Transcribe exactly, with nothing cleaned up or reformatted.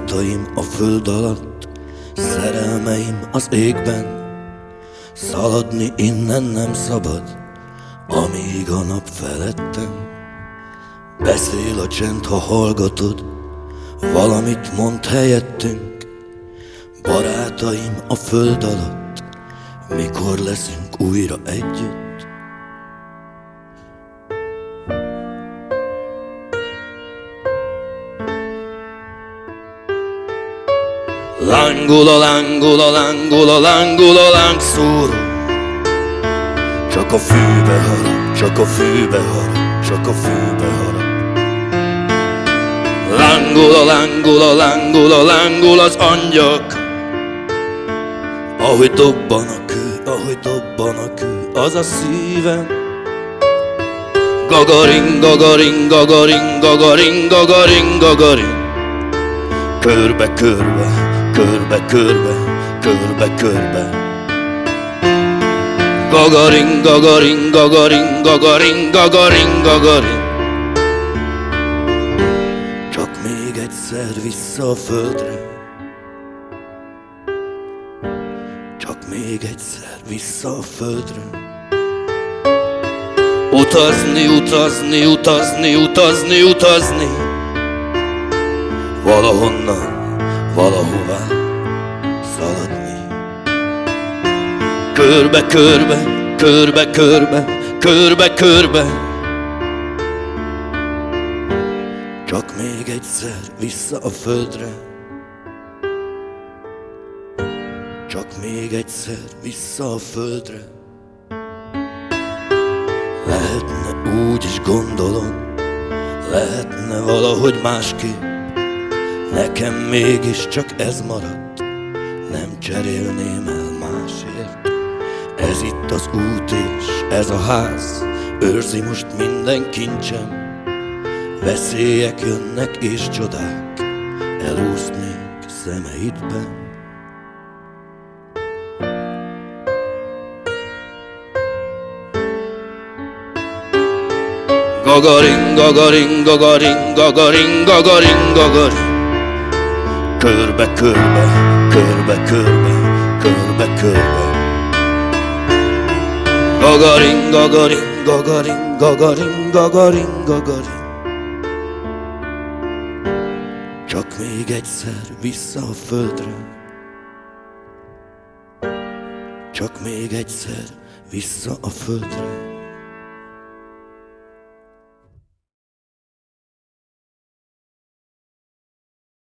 Barátaim a föld alatt, szerelmeim az égben, szaladni innen nem szabad, amíg a nap felettem. Beszél a csend, ha hallgatod, valamit mond helyettünk. Barátaim a föld alatt, mikor leszünk újra együtt? Lángol a lángol a lángol a lángol a lángszóró, csak a fűbe harap, csak a fűbe harap, csak a fűbe harap. Lángol a lángol a lángol a lángol az angyak, ahogy dobban a kő, ahogy dobban a kő, az a szívem. Gagarin, gagarin, gagarin, gagarin, gagarin, gagarin. Körbe, körbe, körbe, körbe, körbe, körbe. Gagarin, gagarin, gagarin, gagarin, gagarin, gagarin. Csak még egyszer vissza a földre, csak még egyszer vissza a földre. Utazni, utazni, utazni, utazni, utazni, valahonnan, valahová szaladni. Körbe, körbe, körbe, körbe, körbe, körbe. Csak még egyszer vissza a földre, csak még egyszer vissza a földre. Lehetne úgy is gondolom, lehetne valahogy másképp, nekem mégis csak ez maradt, nem cserélném el másért. Ez itt az út és ez a ház, őrzi most minden kincsem. Veszélyek jönnek és csodák, elúsznék szemeidben. Gagarin, gagarin, gagarin, gagarin, gagarin, gagarin. Körbe, körbe, körbe, körbe, körbe, körbe. Gagarin, gagarin, gagarin, gagarin, gagarin, gagarin. Csak még egyszer vissza a földre, csak még egyszer vissza a földre.